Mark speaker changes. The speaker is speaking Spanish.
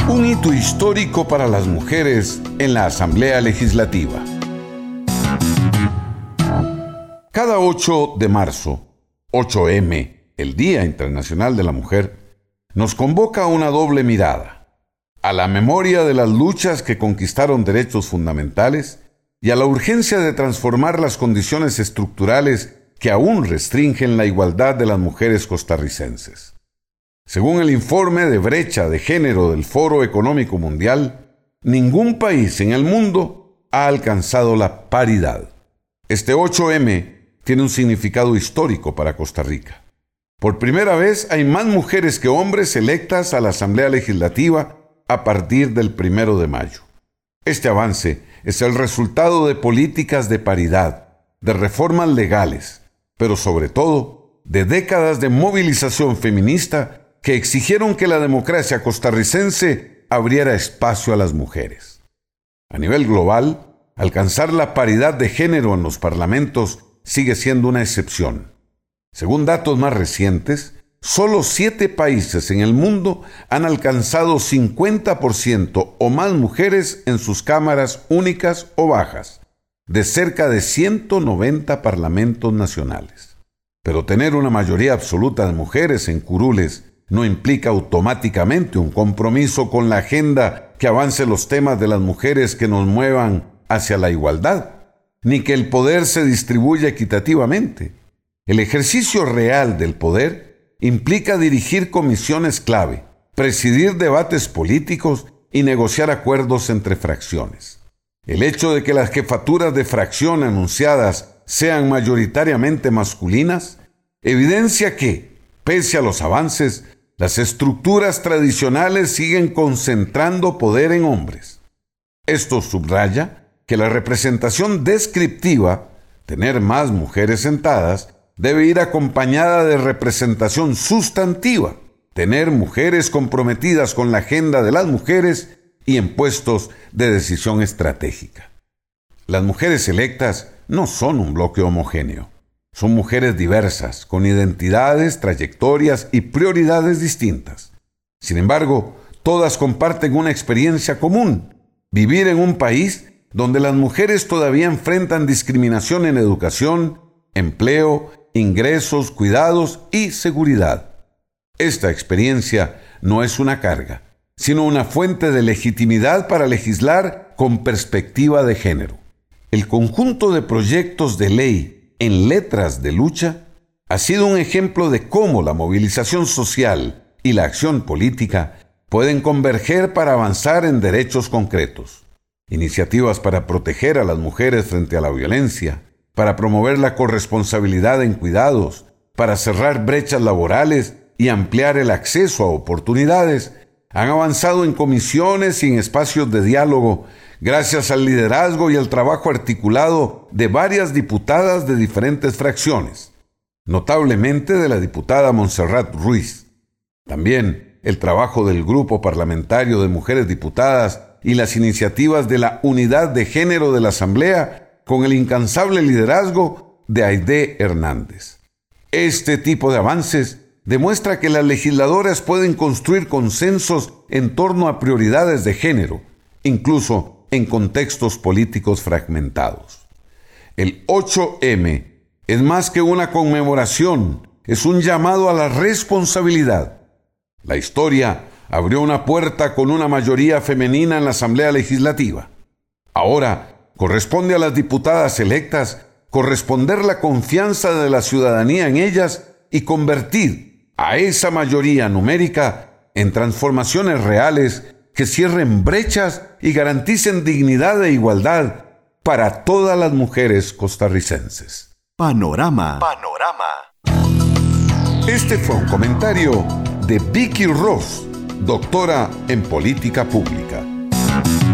Speaker 1: Un hito histórico para las mujeres en la Asamblea Legislativa. Cada 8 de marzo, 8M, el Día Internacional de la Mujer, nos convoca a una doble mirada: a la memoria de las luchas que conquistaron derechos fundamentales y a la urgencia de transformar las condiciones estructurales que aún restringen la igualdad de las mujeres costarricenses. Según el informe de brecha de género del Foro Económico Mundial, ningún país en el mundo ha alcanzado la paridad. Este 8M tiene un significado histórico para Costa Rica. Por primera vez hay más mujeres que hombres electas a la Asamblea Legislativa a partir del 1 de mayo. Este avance es el resultado de políticas de paridad, de reformas legales, pero sobre todo de décadas de movilización feminista que exigieron que la democracia costarricense abriera espacio a las mujeres. A nivel global, alcanzar la paridad de género en los parlamentos sigue siendo una excepción. Según datos más recientes, solo 7 países en el mundo han alcanzado 50% o más mujeres en sus cámaras únicas o bajas, de cerca de 190 parlamentos nacionales. Pero tener una mayoría absoluta de mujeres en curules no implica automáticamente un compromiso con la agenda que avance los temas de las mujeres que nos muevan hacia la igualdad, ni que el poder se distribuya equitativamente. El ejercicio real del poder implica dirigir comisiones clave, presidir debates políticos y negociar acuerdos entre fracciones. El hecho de que las jefaturas de fracción anunciadas sean mayoritariamente masculinas evidencia que, pese a los avances, las estructuras tradicionales siguen concentrando poder en hombres. Esto subraya que la representación descriptiva, tener más mujeres sentadas, debe ir acompañada de representación sustantiva, tener mujeres comprometidas con la agenda de las mujeres y en puestos de decisión estratégica. Las mujeres electas no son un bloque homogéneo. Son mujeres diversas, con identidades, trayectorias y prioridades distintas. Sin embargo, todas comparten una experiencia común: vivir en un país donde las mujeres todavía enfrentan discriminación en educación, empleo, ingresos, cuidados y seguridad. Esta experiencia no es una carga, sino una fuente de legitimidad para legislar con perspectiva de género. El conjunto de proyectos de ley en letras de lucha ha sido un ejemplo de cómo la movilización social y la acción política pueden converger para avanzar en derechos concretos. Iniciativas para proteger a las mujeres frente a la violencia, para promover la corresponsabilidad en cuidados, para cerrar brechas laborales y ampliar el acceso a oportunidades, han avanzado en comisiones y en espacios de diálogo gracias al liderazgo y al trabajo articulado de varias diputadas de diferentes fracciones, notablemente de la diputada Montserrat Ruiz. También el trabajo del Grupo Parlamentario de Mujeres Diputadas y las iniciativas de la Unidad de Género de la Asamblea con el incansable liderazgo de Aide Hernández. Este tipo de avances demuestra que las legisladoras pueden construir consensos en torno a prioridades de género, incluso en contextos políticos fragmentados. El 8M es más que una conmemoración, es un llamado a la responsabilidad. La historia abrió una puerta con una mayoría femenina en la Asamblea Legislativa. Ahora corresponde a las diputadas electas corresponder la confianza de la ciudadanía en ellas y convertir a esa mayoría numérica en transformaciones reales que cierren brechas y garanticen dignidad e igualdad para todas las mujeres costarricenses.
Speaker 2: Panorama.
Speaker 1: Este fue un comentario de Vicky Ross, doctora en política pública.